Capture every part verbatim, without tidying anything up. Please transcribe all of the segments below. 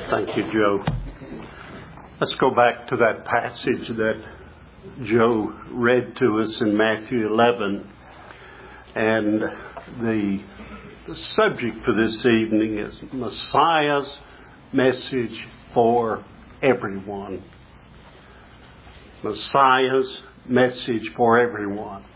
Thank you, Joe. Let's go back to that passage that Joe read to us in Matthew eleven. And the, the subject for this evening is Messiah's message for everyone. Messiah's message for everyone.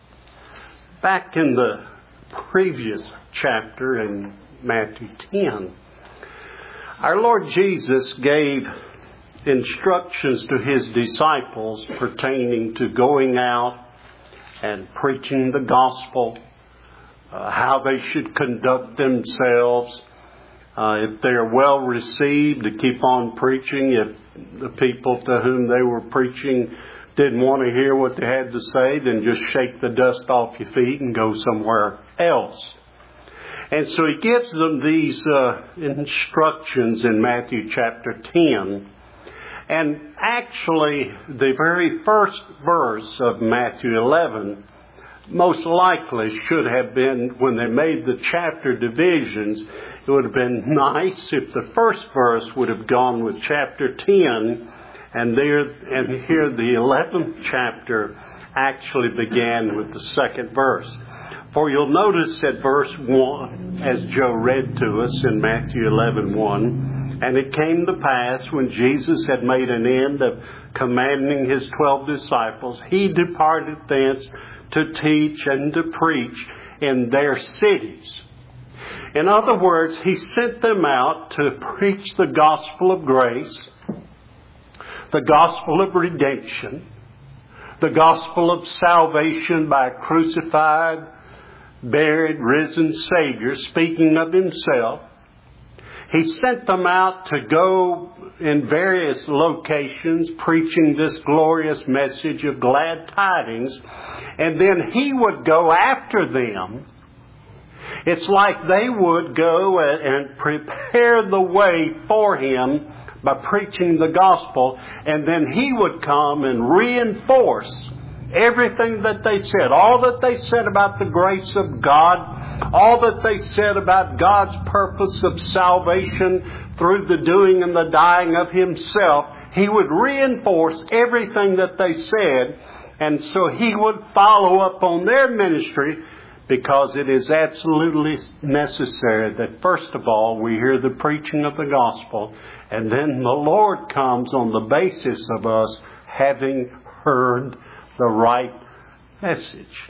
Back in the previous chapter in Matthew ten, our Lord Jesus gave instructions to His disciples pertaining to going out and preaching the gospel, uh, how they should conduct themselves, uh, if they're well received, to keep on preaching. If the people to whom they were preaching didn't want to hear what they had to say, then just shake the dust off your feet and go somewhere else. And so He gives them these uh, instructions in Matthew chapter ten. And actually, the very first verse of Matthew eleven most likely should have been, when they made the chapter divisions, it would have been nice if the first verse would have gone with chapter ten, and there and here the eleventh chapter actually began with the second verse. For you'll notice at verse one, as Joe read to us in Matthew eleven one, and it came to pass when Jesus had made an end of commanding His twelve disciples, He departed thence to teach and to preach in their cities. In other words, He sent them out to preach the gospel of grace, the gospel of redemption, the gospel of salvation by a crucified, buried, risen Savior, speaking of Himself. He sent them out to go in various locations preaching this glorious message of glad tidings, and then He would go after them. It's like they would go and prepare the way for Him by preaching the gospel, and then He would come and reinforce everything that they said, all that they said about the grace of God, all that they said about God's purpose of salvation through the doing and the dying of Himself. He would reinforce everything that they said, and so He would follow up on their ministry, because it is absolutely necessary that first of all we hear the preaching of the gospel, and then the Lord comes on the basis of us having heard the right message.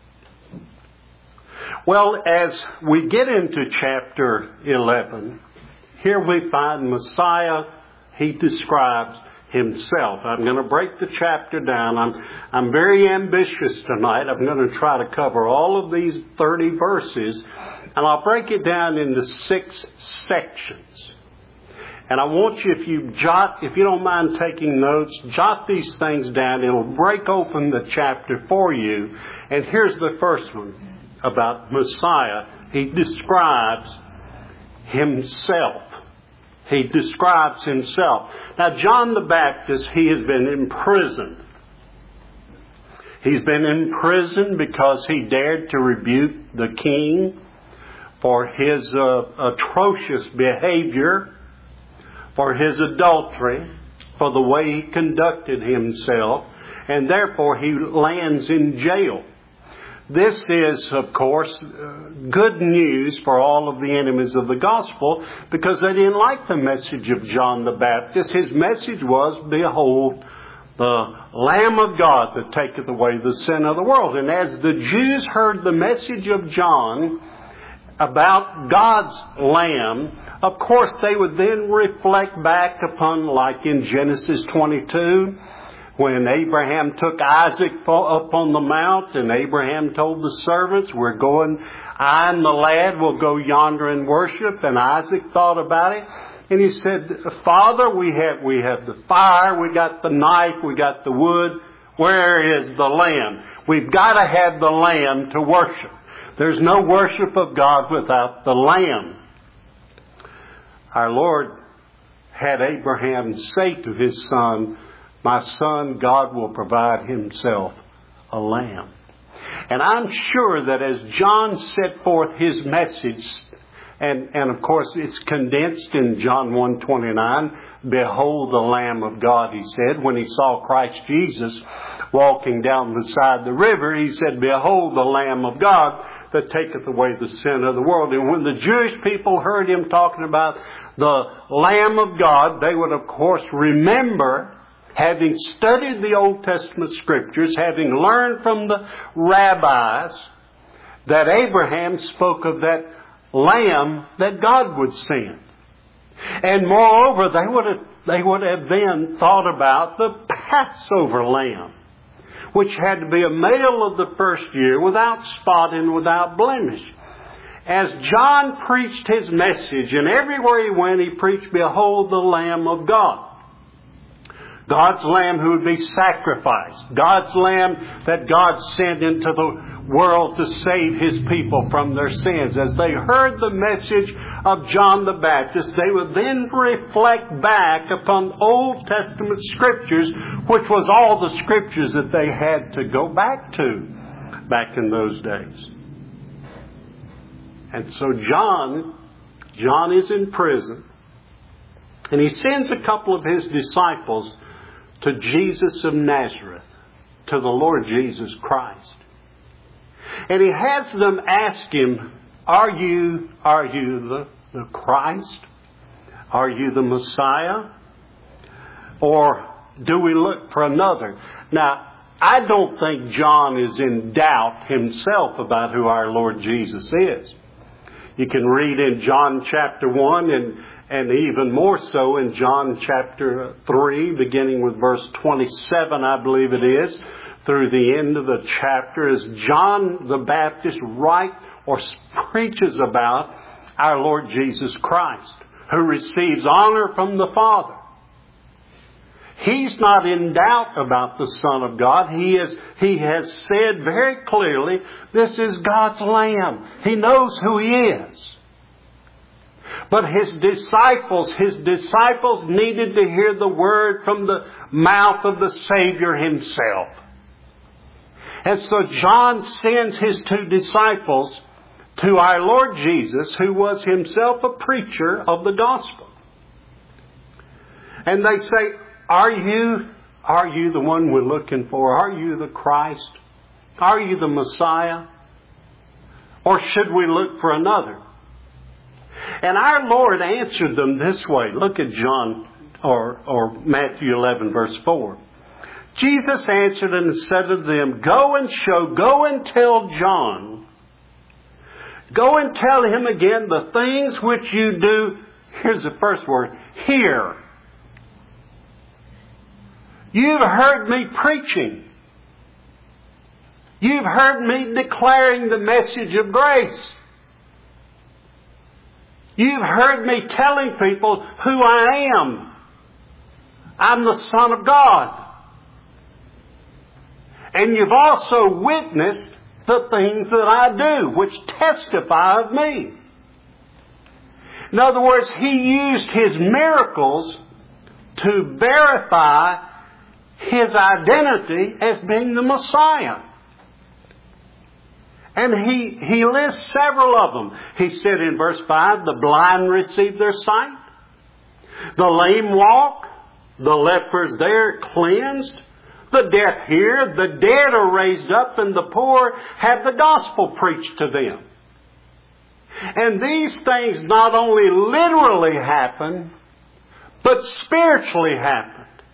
Well, as we get into chapter eleven, here we find Messiah. He describes Himself. I'm going to break the chapter down. I'm, I'm very ambitious tonight. I'm going to try to cover all of these thirty verses, and I'll break it down into six sections. And I want you, if you jot, if you don't mind taking notes, jot these things down. It'll break open the chapter for you. And here's the first one about Messiah. He describes Himself. He describes Himself. Now, John the Baptist, he has been imprisoned. He's been imprisoned because he dared to rebuke the king for his uh, atrocious behavior, for his adultery, for the way he conducted himself, and therefore he lands in jail. This is, of course, good news for all of the enemies of the gospel, because they didn't like the message of John the Baptist. His message was, behold, the Lamb of God that taketh away the sin of the world. And as the Jews heard the message of John about God's Lamb, of course they would then reflect back upon, like in Genesis twenty-two, when Abraham took Isaac up on the mount, and Abraham told the servants, we're going, I and the lad will go yonder and worship. And Isaac thought about it, and he said, Father, we have, we have the fire, we got the knife, we got the wood. Where is the lamb? We've got to have the lamb to worship. There's no worship of God without the lamb. Our Lord had Abraham say to his son, my son, God will provide Himself a lamb. And I'm sure that as John set forth his message, And, and of course, it's condensed in John one twenty-nine. Behold the Lamb of God, he said. When he saw Christ Jesus walking down beside the river, he said, behold the Lamb of God that taketh away the sin of the world. And when the Jewish people heard him talking about the Lamb of God, they would, of course, remember, having studied the Old Testament Scriptures, having learned from the rabbis, that Abraham spoke of that Lamb that God would send. And moreover, they would have, they would have then thought about the Passover Lamb, which had to be a male of the first year, without spot and without blemish. As John preached his message, and everywhere he went, he preached, behold the Lamb of God. God's Lamb who would be sacrificed. God's Lamb that God sent into the world to save His people from their sins. As they heard the message of John the Baptist, they would then reflect back upon Old Testament Scriptures, which was all the Scriptures that they had to go back to back in those days. And so John, John is in prison, and he sends a couple of his disciples to Jesus of Nazareth, to the Lord Jesus Christ. And he has them ask him, are you, are you the, the Christ? Are you the Messiah? Or do we look for another? Now, I don't think John is in doubt himself about who our Lord Jesus is. You can read in John chapter one and And even more so in John chapter three, beginning with verse twenty-seven, I believe it is, through the end of the chapter, as John the Baptist writes or preaches about our Lord Jesus Christ, who receives honor from the Father. He's not in doubt about the Son of God. He is, he has said very clearly, this is God's Lamb. He knows who He is. But his disciples, his disciples needed to hear the word from the mouth of the Savior Himself. And so John sends his two disciples to our Lord Jesus, who was himself a preacher of the gospel. And they say, are you, are you the one we're looking for? Are you the Christ? Are you the Messiah? Or should we look for another? And our Lord answered them this way. Look at John or, or Matthew eleven verse four. Jesus answered and said to them, go and show, go and tell John. Go and tell him again the things which you do. Here's the first word. Hear. You've heard me preaching. You've heard me declaring the message of grace. You've heard me telling people who I am. I'm the Son of God. And you've also witnessed the things that I do, which testify of me. In other words, He used His miracles to verify His identity as being the Messiah. And he, he lists several of them. He said in verse five, the blind receive their sight. The lame walk. The lepers there cleansed. The deaf hear. The dead are raised up. And the poor have the gospel preached to them. And these things not only literally happen, but spiritually happen.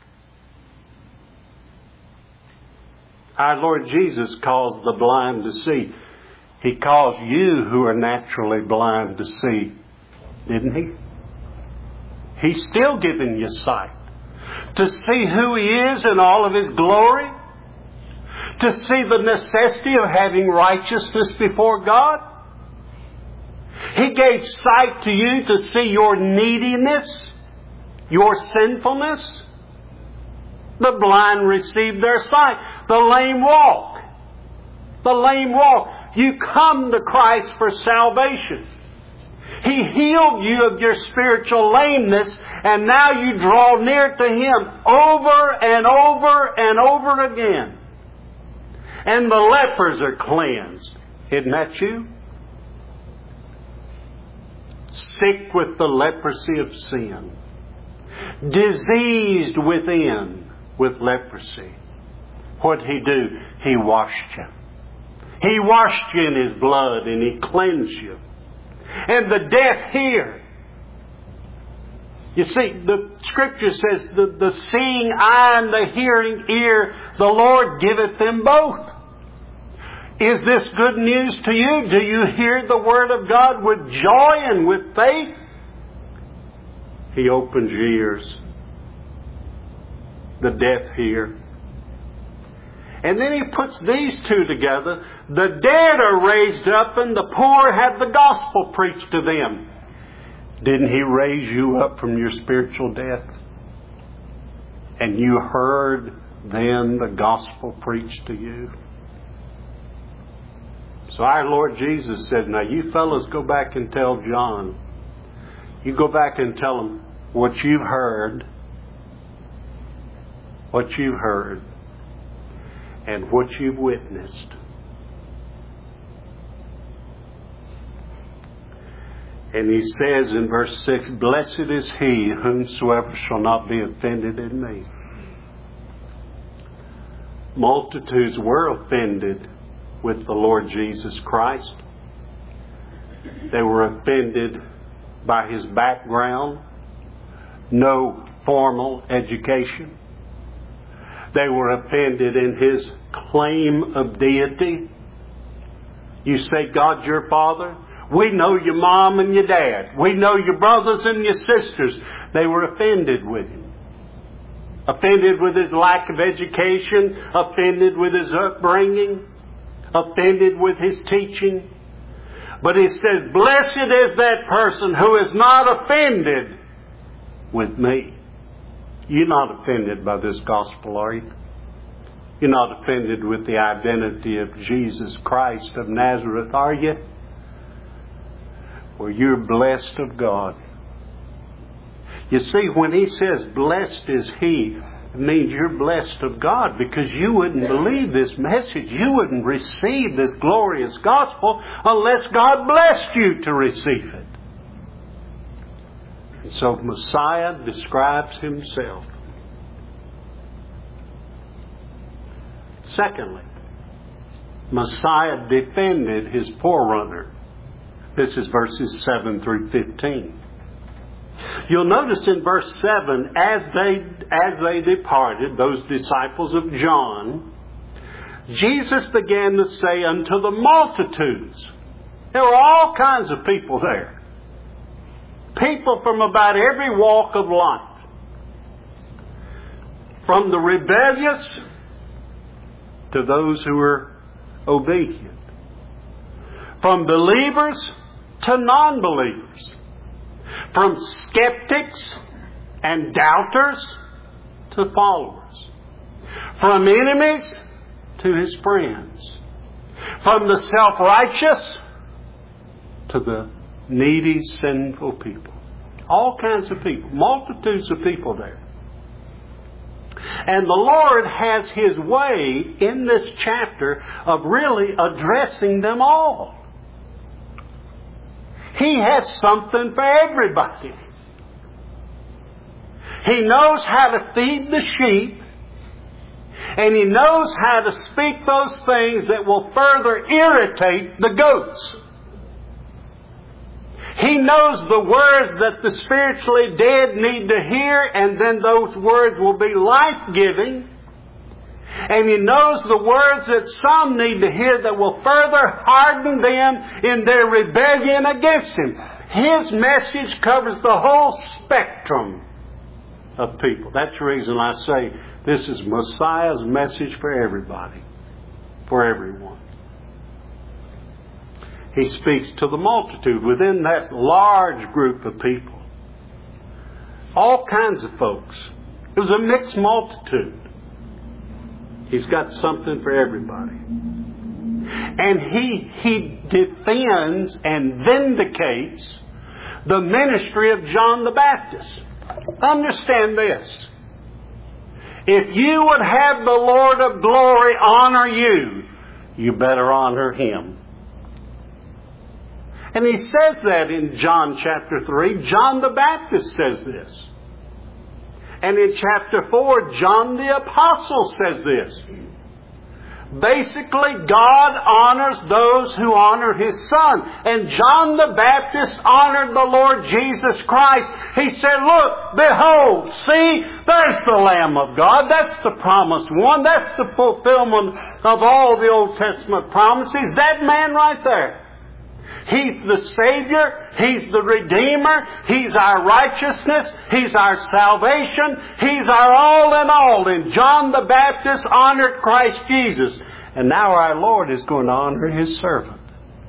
Our Lord Jesus calls the blind to see. He calls you who are naturally blind to see, didn't He? He's still giving you sight. To see who He is in all of His glory. To see the necessity of having righteousness before God. He gave sight to you to see your neediness, your sinfulness. The blind receive their sight. The lame walk. The lame walk. You come to Christ for salvation. He healed you of your spiritual lameness, and now you draw near to Him over and over and over again. And the lepers are cleansed. Isn't that you? sick with the leprosy of sin, diseased within with leprosy, what did He do? He washed you. He washed you in His blood and He cleansed you. And the deaf hear. You see, the Scripture says the, the seeing eye and the hearing ear, the Lord giveth them both. Is this good news to you? Do you hear the Word of God with joy and with faith? He opens your ears. The deaf hear. And then He puts these two together. The dead are raised up and the poor have the gospel preached to them. Didn't He raise you up from your spiritual death? And you heard then the gospel preached to you? So our Lord Jesus said, now you fellows go back and tell John. You go back and tell him what you've heard. What you've heard. And what you've witnessed. And He says in verse six, blessed is he whomsoever shall not be offended in me. Multitudes were offended with the Lord Jesus Christ. They were offended by His background, no formal education. They were offended in His claim of deity. You say, God's your Father? We know your mom and your dad. We know your brothers and your sisters. They were offended with Him. Offended with His lack of education. Offended with His upbringing. Offended with His teaching. But He says, blessed is that person who is not offended with me. You're not offended by this gospel, are you? You're not offended with the identity of Jesus Christ of Nazareth, are you? Well, you're blessed of God. You see, when He says, blessed is he, it means you're blessed of God, because you wouldn't believe this message. You wouldn't receive this glorious gospel unless God blessed you to receive it. And so Messiah describes Himself. Secondly, Messiah defended His forerunner. This is verses seven through fifteen. You'll notice in verse seven, as they, as they departed, those disciples of John, Jesus began to say unto the multitudes. There were all kinds of people there. People from about every walk of life. From the rebellious to those who are obedient. From believers to non-believers. From skeptics and doubters to followers. From enemies to His friends. From the self-righteous to the needy, sinful people. All kinds of people. Multitudes of people there. And the Lord has His way in this chapter of really addressing them all. He has something for everybody. He knows how to feed the sheep. And He knows how to speak those things that will further irritate the goats. He knows the words that the spiritually dead need to hear, and then those words will be life-giving. And He knows the words that some need to hear that will further harden them in their rebellion against Him. His message covers the whole spectrum of people. That's the reason I say this is Messiah's message for everybody, for everyone. He speaks to the multitude within that large group of people. All kinds of folks. It was a mixed multitude. He's got something for everybody. And he, he defends and vindicates the ministry of John the Baptist. Understand this. If you would have the Lord of glory honor you, you better honor Him. And he says that in John chapter three. John the Baptist says this. And in chapter four, John the Apostle says this. Basically, God honors those who honor His Son. And John the Baptist honored the Lord Jesus Christ. He said, look, behold, see, there's the Lamb of God. That's the promised one. That's the fulfillment of all the Old Testament promises. That man right there. He's the Savior. He's the Redeemer. He's our righteousness. He's our salvation. He's our all in all. And John the Baptist honored Christ Jesus. And now our Lord is going to honor His servant.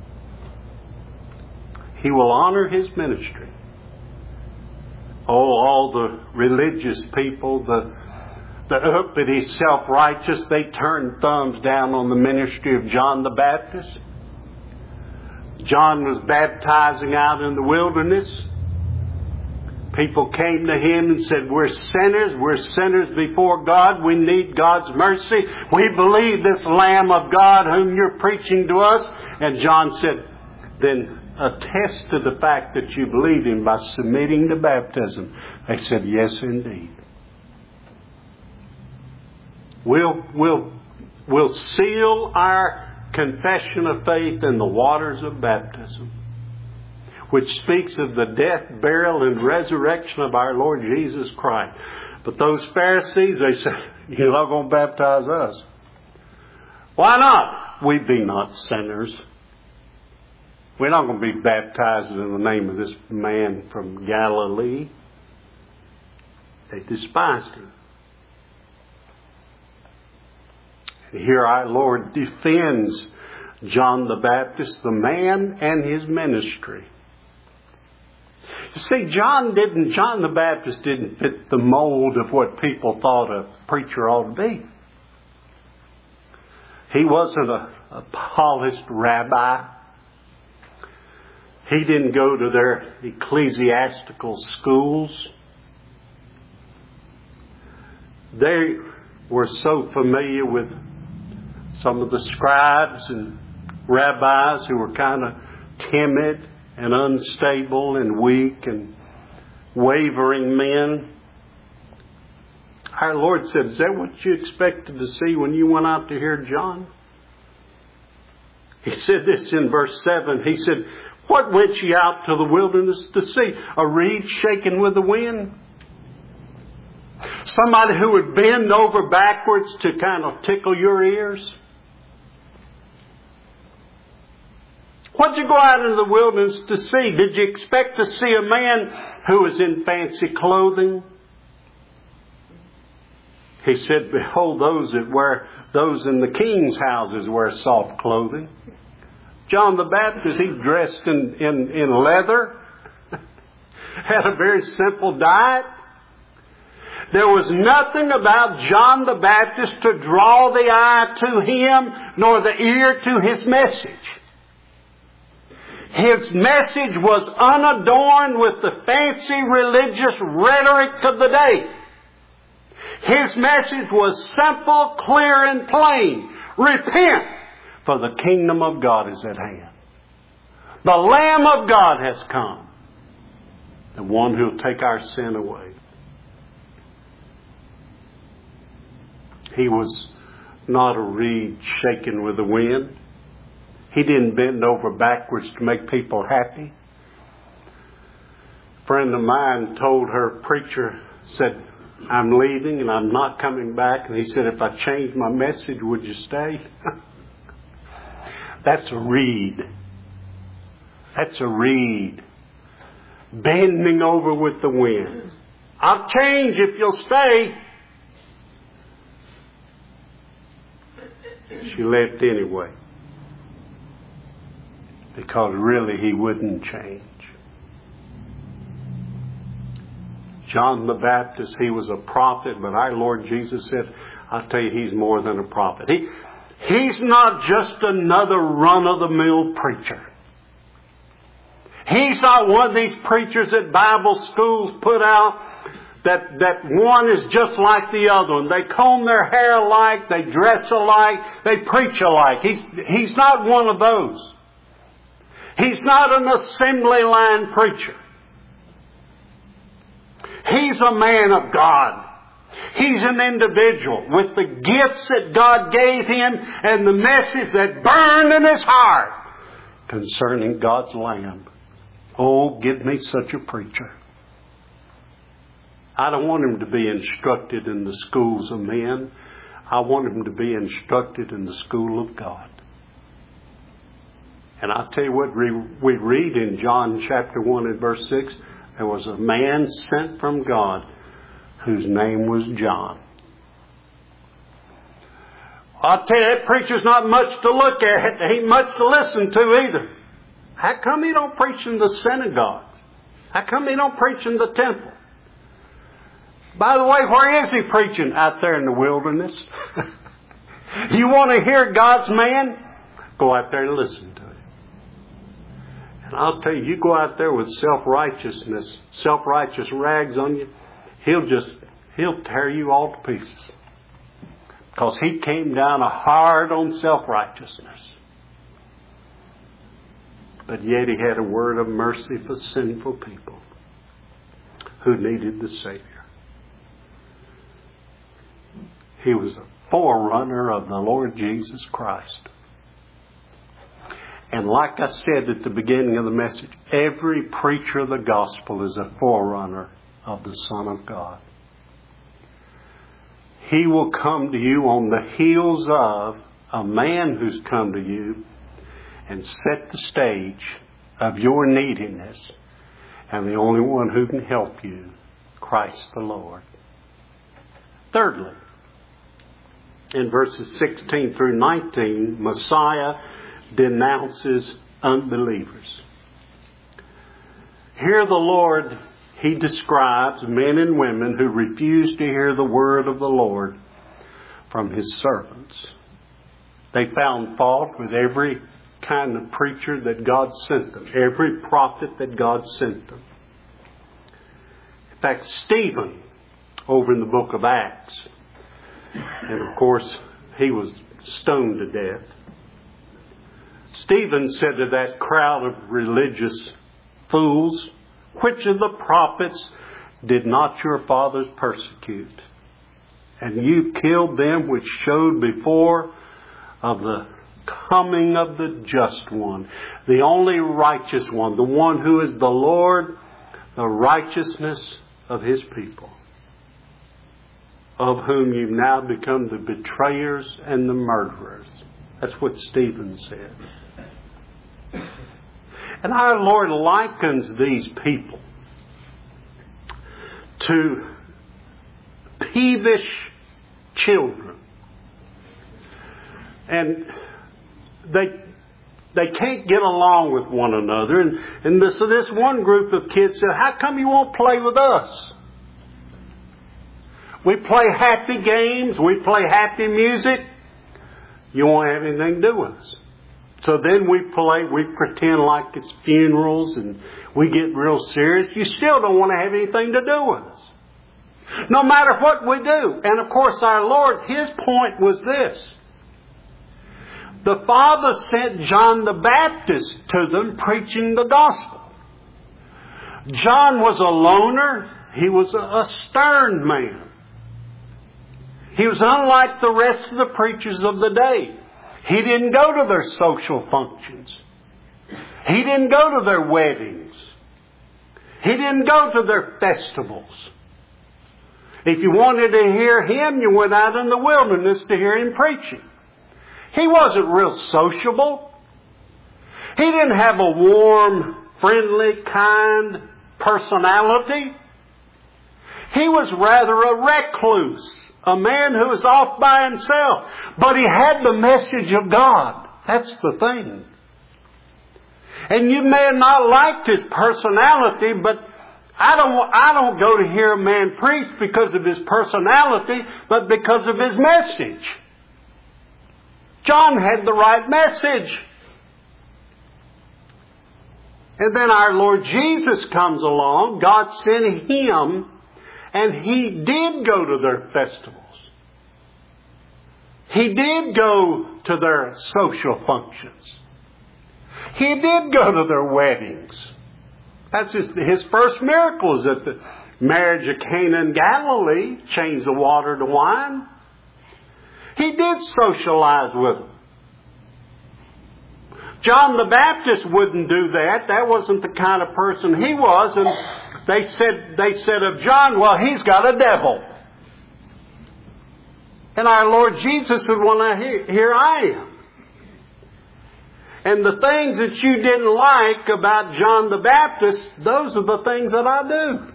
He will honor His ministry. Oh, all the religious people, the, the uppity self-righteous, they turned thumbs down on the ministry of John the Baptist. John was baptizing out in the wilderness. People came to him and said, we're sinners. We're sinners before God. We need God's mercy. We believe this Lamb of God whom you're preaching to us. And John said, then attest to the fact that you believe Him by submitting to baptism. They said, yes, indeed. We'll, we'll, we'll seal our confession of faith in the waters of baptism, which speaks of the death, burial, and resurrection of our Lord Jesus Christ. But those Pharisees, they said, you're not going to baptize us. Why not? We be not sinners. We're not going to be baptized in the name of this man from Galilee. They despised Him. Here our Lord defends John the Baptist, the man, and his ministry. You see, John didn't, John the Baptist didn't fit the mold of what people thought a preacher ought to be. He wasn't a, a polished rabbi. He didn't go to their ecclesiastical schools. They were so familiar with some of the scribes and rabbis who were kind of timid and unstable and weak and wavering men. Our Lord said, is that what you expected to see when you went out to hear John? He said this in verse seven. He said, what went ye out to the wilderness to see? A reed shaken with the wind? Somebody who would bend over backwards to kind of tickle your ears? What did you go out into the wilderness to see? Did you expect to see a man who was in fancy clothing? He said, behold, those that wear, those in the king's houses wear soft clothing. John the Baptist, he dressed in, in, in leather, had a very simple diet. There was nothing about John the Baptist to draw the eye to him, nor the ear to his message. His message was unadorned with the fancy religious rhetoric of the day. His message was simple, clear, and plain. Repent, for the kingdom of God is at hand. The Lamb of God has come, the one who will take our sin away. He was not a reed shaken with the wind. He didn't bend over backwards to make people happy. A friend of mine told her preacher, said, I'm leaving and I'm not coming back. And he said, if I change my message, would you stay? That's a reed. That's a reed. Bending over with the wind. I'll change if you'll stay. She left anyway. Because really he wouldn't change. John the Baptist, he was a prophet, but our Lord Jesus said, I'll tell you, he's more than a prophet. He, he's not just another run-of-the-mill preacher. He's not one of these preachers that Bible schools put out that, that one is just like the other one. They comb their hair alike, they dress alike, they preach alike. He's, he's not one of those. He's not an assembly line preacher. He's a man of God. He's an individual with the gifts that God gave him and the message that burned in his heart concerning God's Lamb. Oh, give me such a preacher. I don't want him to be instructed in the schools of men. I want him to be instructed in the school of God. And I'll tell you what we read in John chapter one and verse six. There was a man sent from God whose name was John. I'll tell you, that preacher's not much to look at. He ain't much to listen to either. How come he don't preach in the synagogues? How come he don't preach in the temple? By the way, where is he preaching? Out there in the wilderness. You want to hear God's man? Go out there and listen to him. And I'll tell you, you go out there with self-righteousness, self-righteous rags on you, he'll just, he'll tear you all to pieces. Because he came down hard on self-righteousness. But yet he had a word of mercy for sinful people who needed the Savior. He was a forerunner of the Lord Jesus Christ. And like I said at the beginning of the message, every preacher of the gospel is a forerunner of the Son of God. He will come to you on the heels of a man who's come to you and set the stage of your neediness. And the only one who can help you, Christ the Lord. Thirdly, in verses sixteen through nineteen, Messiah denounces unbelievers. Here the Lord, He describes men and women who refuse to hear the word of the Lord from His servants. They found fault with every kind of preacher that God sent them, every prophet that God sent them. In fact, Stephen, over in the book of Acts, and of course, he was stoned to death. Stephen said to that crowd of religious fools, "Which of the prophets did not your fathers persecute? And you killed them which showed before of the coming of the just one, the only righteous one, the one who is the Lord, the righteousness of His people, of whom you've now become the betrayers and the murderers." That's what Stephen said. And our Lord likens these people to peevish children. And they they can't get along with one another. And, and this, so this one group of kids said, "How come you won't play with us? We play happy games. We play happy music. You won't have anything to do with us." So then we play, we pretend like it's funerals and we get real serious. You still don't want to have anything to do with us, no matter what we do. And of course our Lord, His point was this. The Father sent John the Baptist to them preaching the gospel. John was a loner. He was a stern man. He was unlike the rest of the preachers of the day. He didn't go to their social functions. He didn't go to their weddings. He didn't go to their festivals. If you wanted to hear him, you went out in the wilderness to hear him preaching. He wasn't real sociable. He didn't have a warm, friendly, kind personality. He was rather a recluse. A man who was off by himself. But he had the message of God. That's the thing. And you may have not liked his personality, but I don't, I don't go to hear a man preach because of his personality, but because of his message. John had the right message. And then our Lord Jesus comes along. God sent Him. And He did go to their festivals. He did go to their social functions. He did go to their weddings. That's his, his first miracles at the marriage of Cana in Galilee, changed the water to wine. He did socialize with them. John the Baptist wouldn't do that. That wasn't the kind of person he was. And they said, they said of John, well, he's got a devil. And our Lord Jesus said, well, here, here I am. And the things that you didn't like about John the Baptist, those are the things that I do.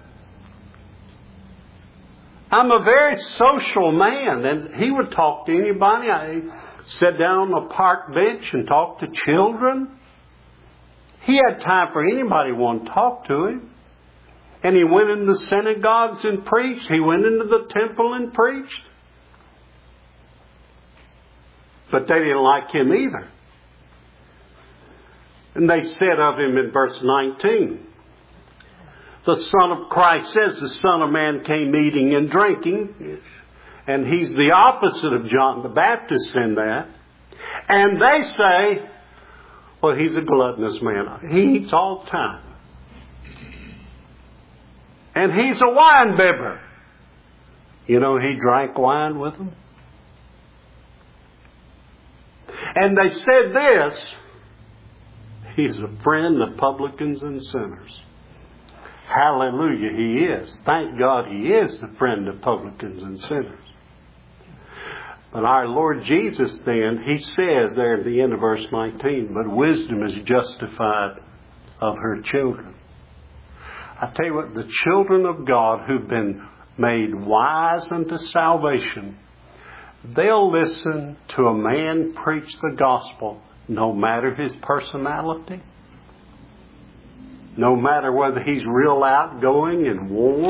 I'm a very social man, and he would talk to anybody. I sit down on a park bench and talk to children. He had time for anybody who wanted to talk to him. And he went into the synagogues and preached. He went into the temple and preached. But they didn't like him either. And they said of him in verse nineteen, the Son of Christ says the Son of Man came eating and drinking. And he's the opposite of John the Baptist in that. And they say, well, he's a gluttonous man. He eats all the time. And he's a wine bibber. You know, he drank wine with them. And they said this, he's a friend of publicans and sinners. Hallelujah, he is. Thank God he is the friend of publicans and sinners. But our Lord Jesus then, he says there at the end of verse nineteen, but wisdom is justified of her children. I tell you what, the children of God who've been made wise unto salvation, they'll listen to a man preach the gospel no matter his personality, no matter whether he's real outgoing and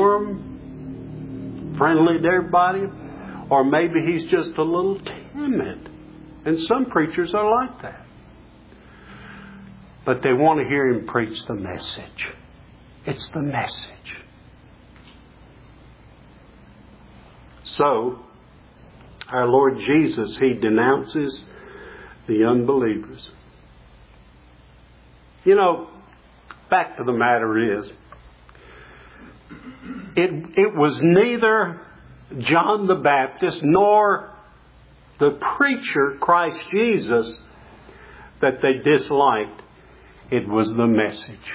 warm, friendly to everybody, or maybe he's just a little timid. And some preachers are like that. But they want to hear him preach the message. It's the message. So, our Lord Jesus, he denounces the unbelievers. You know, fact of the matter is, it, it was neither John the Baptist nor the preacher, Christ Jesus, that they disliked. It was the message.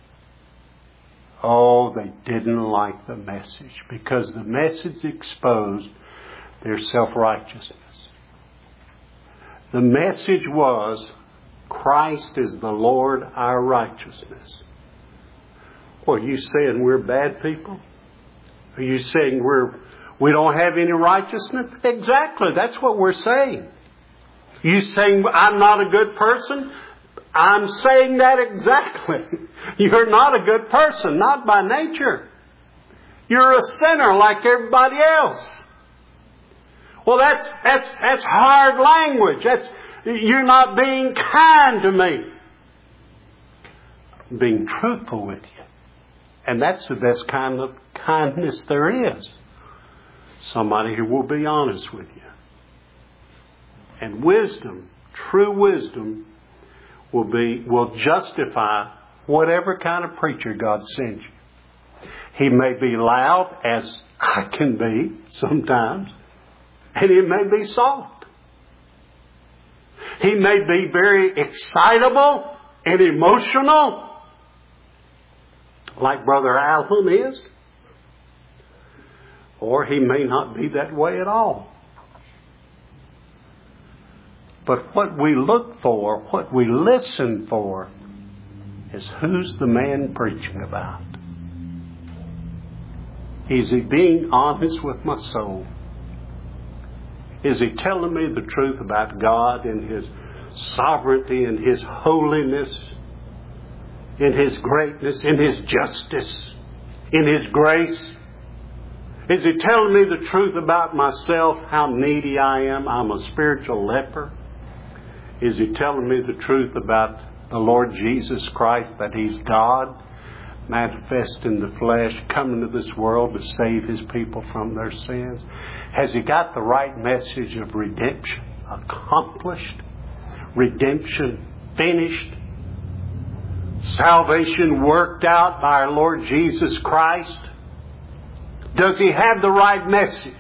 Oh, they didn't like the message because the message exposed their self-righteousness. The message was, Christ is the Lord our righteousness. Well, are you saying we're bad people? Are you saying we're we don't have any righteousness? Exactly, that's what we're saying. You saying I'm not a good person? I'm saying that exactly. You're not a good person, not by nature. You're a sinner like everybody else. Well, that's that's that's hard language. That's you're not being kind to me. Being truthful with you. And that's the best kind of kindness there is. Somebody who will be honest with you. And wisdom, true wisdom, will be will justify whatever kind of preacher God sends you. He may be loud, as I can be sometimes, and he may be soft. He may be very excitable and emotional, like Brother Allen is. Or he may not be that way at all. But what we look for, what we listen for, is who's the man preaching about? Is he being honest with my soul? Is he telling me the truth about God and His sovereignty and His holiness, in His greatness, in His justice, in His grace? Is he telling me the truth about myself, how needy I am? I'm a spiritual leper. Is he telling me the truth about the Lord Jesus Christ, that He's God, manifest in the flesh, coming to this world to save His people from their sins? Has he got the right message of redemption accomplished? Redemption finished? salvation worked out by our Lord Jesus Christ? Does he have the right message?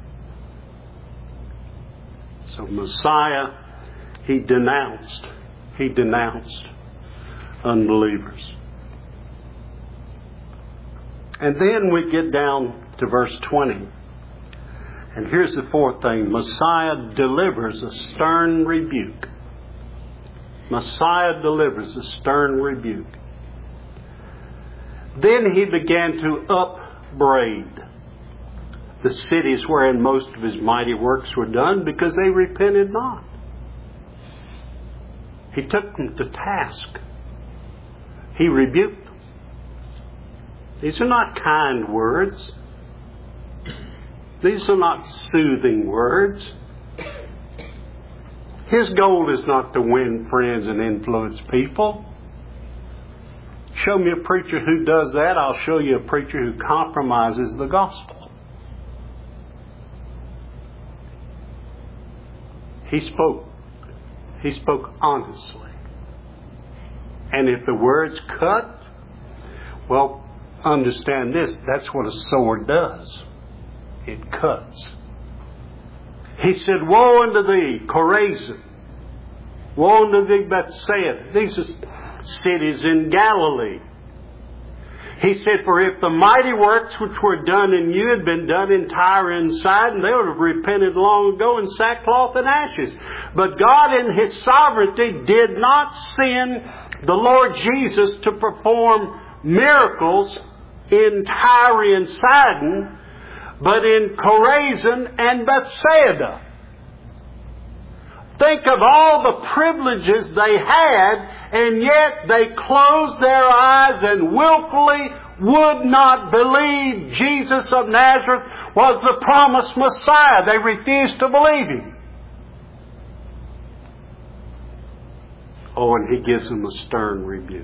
So Messiah, he denounced. He denounced unbelievers. And then we get down to verse twenty. And here's the fourth thing. Messiah delivers a stern rebuke. Messiah delivers a stern rebuke. Then he began to upbraid the cities wherein most of his mighty works were done, because they repented not. He took them to task. He rebuked them. These are not kind words. These are not soothing words. His goal is not to win friends and influence people. Show me a preacher who does that, I'll show you a preacher who compromises the gospel. He spoke. He spoke honestly. And if the words cut, well, understand this, that's what a sword does. It cuts. He said, woe unto thee, Chorazin. Woe unto thee, Bethsaida. These are cities in Galilee. He said, for if the mighty works which were done in you had been done in Tyre and Sidon, they would have repented long ago in sackcloth and ashes. But God in His sovereignty did not send the Lord Jesus to perform miracles in Tyre and Sidon, but in Chorazin and Bethsaida. Think of all the privileges they had, and yet they closed their eyes and willfully would not believe Jesus of Nazareth was the promised Messiah. They refused to believe Him. Oh, and He gives them a stern rebuke.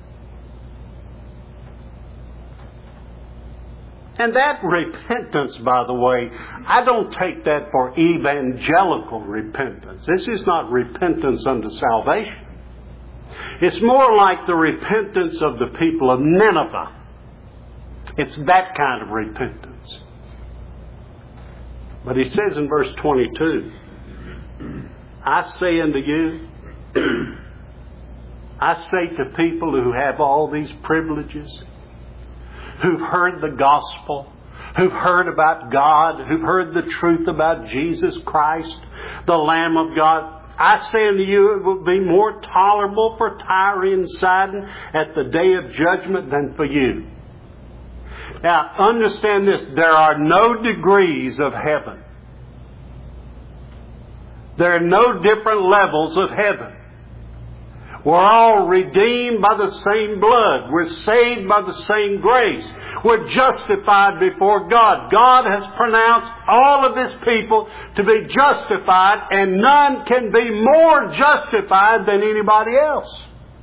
And that repentance, by the way, I don't take that for evangelical repentance. This is not repentance unto salvation. It's more like the repentance of the people of Nineveh. It's that kind of repentance. But he says in verse twenty-two, I say unto you, I say to people who have all these privileges, who've heard the gospel, who've heard about God, who've heard the truth about Jesus Christ, the Lamb of God. I say unto you, it will be more tolerable for Tyre and Sidon at the day of judgment than for you. Now, understand this. There are no degrees of heaven. There are no different levels of heaven. We're all redeemed by the same blood. We're saved by the same grace. We're justified before God. God has pronounced all of His people to be justified, and none can be more justified than anybody else.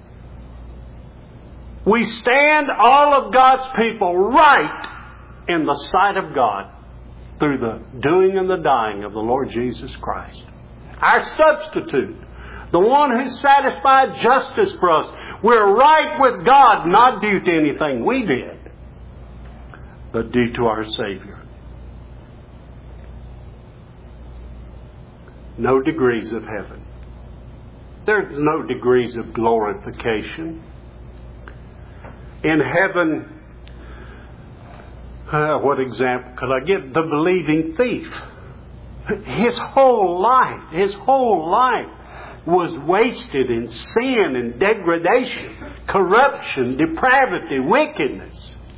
We stand, all of God's people, right in the sight of God through the doing and the dying of the Lord Jesus Christ. Our substitute. The one who satisfied justice for us. We're right with God, not due to anything we did, but due to our Savior. No degrees of heaven. There's no degrees of glorification. In heaven, uh, what example could I give? The believing thief. His whole life, his whole life was wasted in sin and degradation, corruption, depravity, wickedness.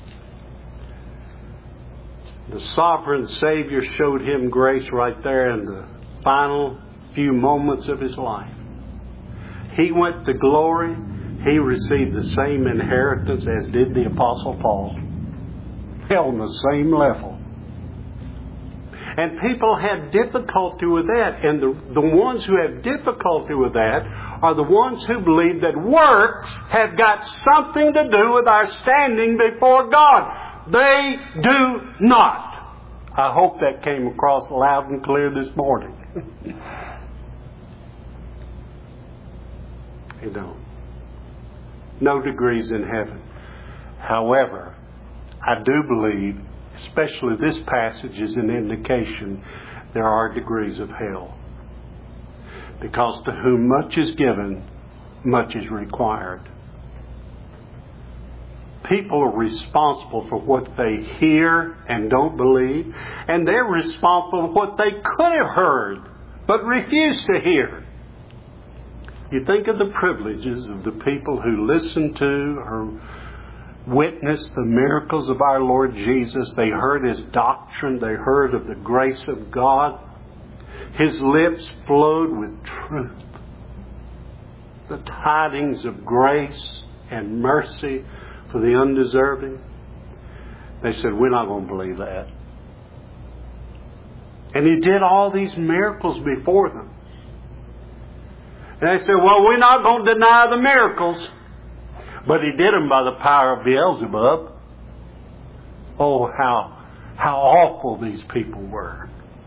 The sovereign Savior showed him grace right there in the final few moments of his life. He went to glory. He received the same inheritance as did the Apostle Paul. Held on the same level. And people have difficulty with that. And the, the ones who have difficulty with that are the ones who believe that works have got something to do with our standing before God. They do not. I hope that came across loud and clear this morning. You don't. No degrees in heaven. However, I do believe, especially this passage is an indication, there are degrees of hell. Because to whom much is given, much is required. People are responsible for what they hear and don't believe, and they're responsible for what they could have heard but refused to hear. You think of the privileges of the people who listened to or witnessed the miracles of our Lord Jesus. They heard His doctrine. They heard of the grace of God. His lips flowed with truth. The tidings of grace and mercy for the undeserving. They said, we're not going to believe that. And He did all these miracles before them. And they said, well, we're not going to deny the miracles. But He did them by the power of Beelzebub. Oh, how, how awful these people were.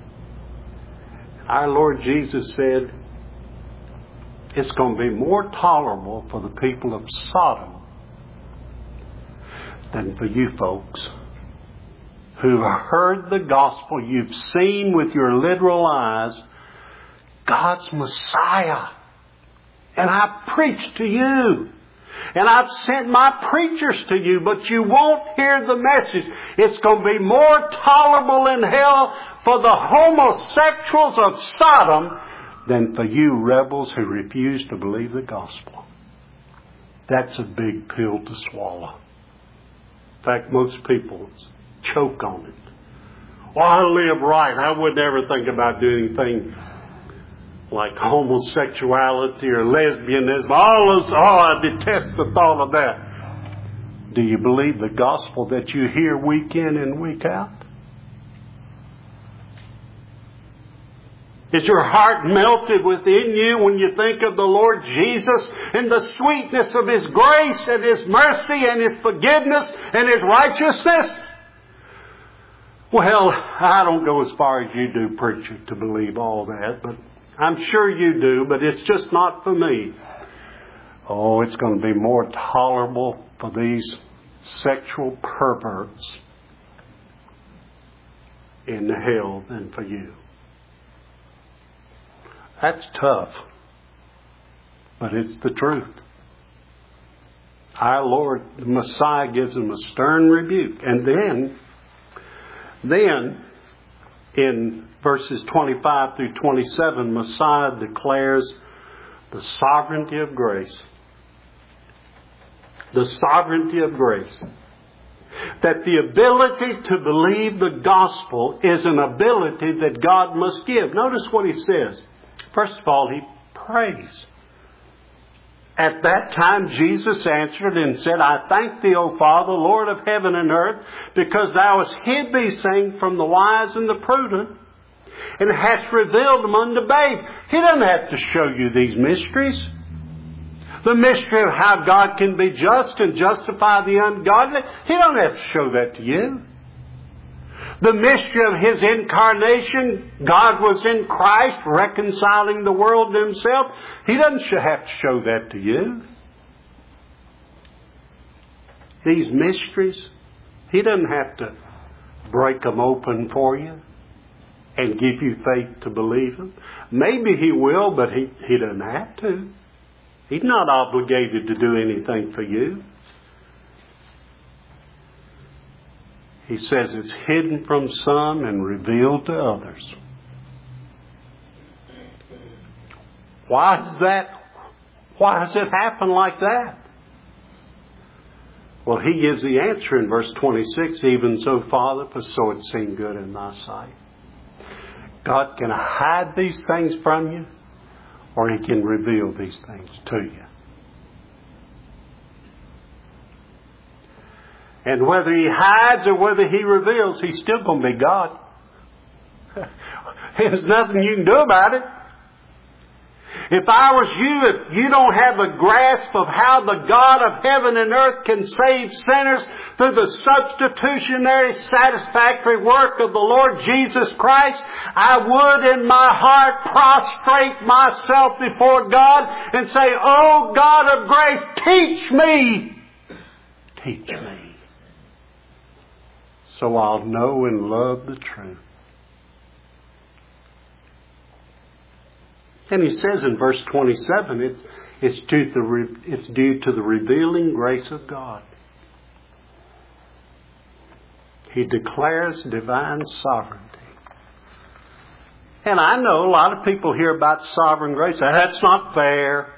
Our Lord Jesus said, it's going to be more tolerable for the people of Sodom than for you folks who've heard the gospel. You've seen with your literal eyes God's Messiah. And I preached to you. And I've sent my preachers to you, but you won't hear the message. It's going to be more tolerable in hell for the homosexuals of Sodom than for you rebels who refuse to believe the gospel. That's a big pill to swallow. In fact, most people choke on it. Well, I live right. I would never think about doing anything like homosexuality or lesbianism. All those, oh, I detest the thought of that. Do you believe the gospel that you hear week in and week out? Is your heart melted within you when you think of the Lord Jesus and the sweetness of His grace and His mercy and His forgiveness and His righteousness? Well, I don't go as far as you do, preacher, to believe all that, but I'm sure you do, but it's just not for me. Oh, it's going to be more tolerable for these sexual perverts in hell than for you. That's tough, but it's the truth. Our Lord, the Messiah, gives them a stern rebuke. And then, then, in verses twenty-five through twenty-seven, Messiah declares the sovereignty of grace. The sovereignty of grace. That the ability to believe the gospel is an ability that God must give. Notice what He says. First of all, He prays. At that time, Jesus answered and said, I thank Thee, O Father, Lord of heaven and earth, because Thou hast hid these things from the wise and the prudent, and hast revealed them unto babes. He doesn't have to show you these mysteries. The mystery of how God can be just and justify the ungodly, He doesn't have to show that to you. The mystery of His incarnation, God was in Christ reconciling the world to Himself. He doesn't have to show that to you. These mysteries, He doesn't have to break them open for you and give you faith to believe them. Maybe He will, but He, he doesn't have to. He's not obligated to do anything for you. He says it's hidden from some and revealed to others. Why is that? Why does it happen like that? Well, He gives the answer in verse twenty-six. Even so, Father, for so it seemed good in Thy sight. God can hide these things from you, or He can reveal these things to you. And whether He hides or whether He reveals, He's still going to be God. There's nothing you can do about it. If I was you, if you don't have a grasp of how the God of heaven and earth can save sinners through the substitutionary satisfactory work of the Lord Jesus Christ, I would in my heart prostrate myself before God and say, "Oh God of grace, teach me. Teach me. So I'll know and love the truth." And he says in verse twenty-seven, it's, it's, due to the, it's due to the revealing grace of God. He declares divine sovereignty. And I know a lot of people hear about sovereign grace. That's not fair.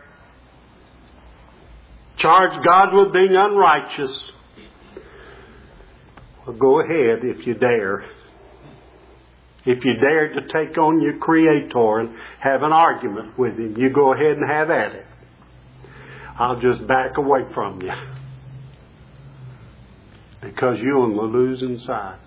Charge God with being unrighteous. Well, go ahead if you dare. If you dare to take on your Creator and have an argument with Him, you go ahead and have at it. I'll just back away from you. Because you're on the losing side.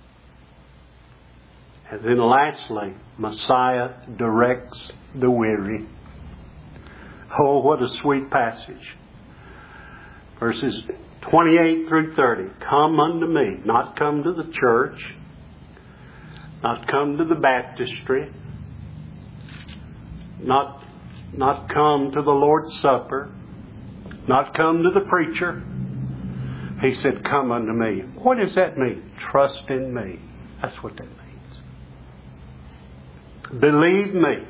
And then lastly, Messiah directs the weary. Oh, what a sweet passage. Verses twenty-eight through thirty. Come unto me. Not come to the church. Not come to the baptistry. Not, not come to the Lord's Supper. Not come to the preacher. He said, come unto me. What does that mean? Trust in me. That's what that means. Believe me.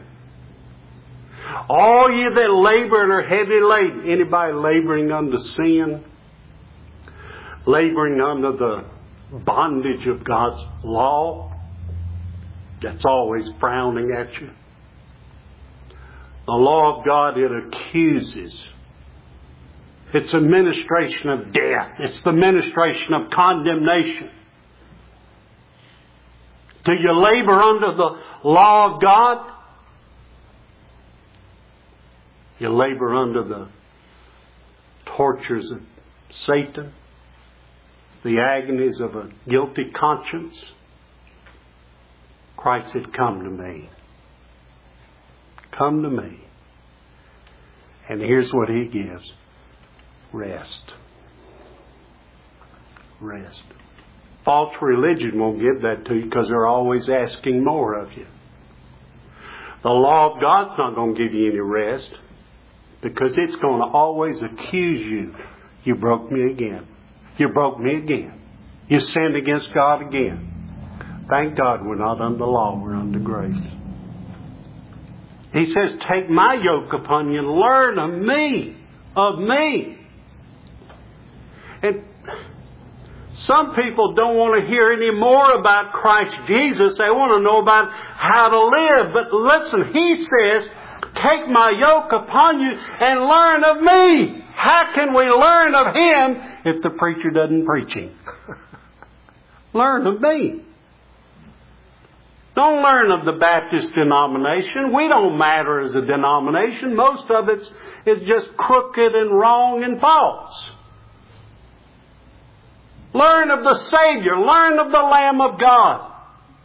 All ye that labor and are heavy laden. Anybody laboring under sin? Laboring under the bondage of God's law? That's always frowning at you. The law of God, it accuses. It's a ministration of death. It's the ministration of condemnation. Do you labor under the law of God? You labor under the tortures of Satan, the agonies of a guilty conscience. Christ said, come to me. Come to me. And here's what He gives. Rest. Rest. False religion won't give that to you because they're always asking more of you. The law of God's not going to give you any rest because it's going to always accuse you. You broke me again. You broke me again. You sinned against God again. Thank God we're not under law, we're under grace. He says, take my yoke upon you and learn of me, of me. And some people don't want to hear any more about Christ Jesus. They want to know about how to live. But listen, He says, take my yoke upon you and learn of me. How can we learn of Him if the preacher doesn't preach Him? Learn of me. Don't learn of the Baptist denomination. We don't matter as a denomination. Most of it is just crooked and wrong and false. Learn of the Savior. Learn of the Lamb of God.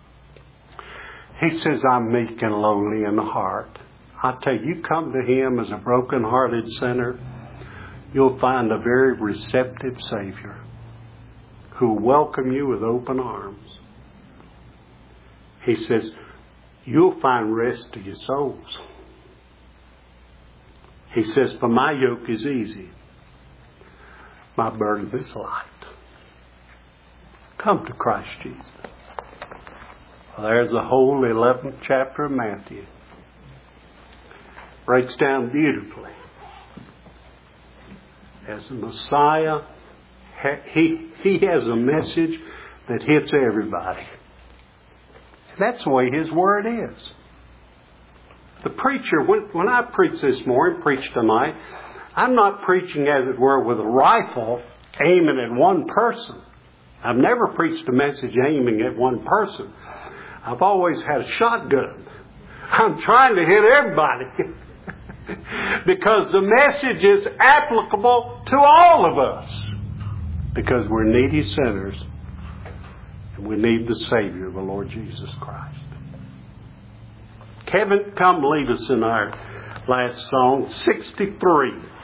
He says, I'm meek and lowly in heart. I tell you, you come to Him as a broken-hearted sinner, you'll find a very receptive Savior who will welcome you with open arms. He says, you'll find rest to your souls. He says, for my yoke is easy. My burden is light. Come to Christ Jesus. Well, there's the whole eleventh chapter of Matthew. Breaks down beautifully. As the Messiah, he, he has a message that hits everybody. That's the way His Word is. The preacher, when, when I preach this morning, preach tonight, I'm not preaching, as it were, with a rifle aiming at one person. I've never preached a message aiming at one person. I've always had a shotgun. I'm trying to hit everybody. Because the message is applicable to all of us. Because we're needy sinners. And we need the Savior, the Lord Jesus Christ. Kevin, come lead us in our last song, sixty-three.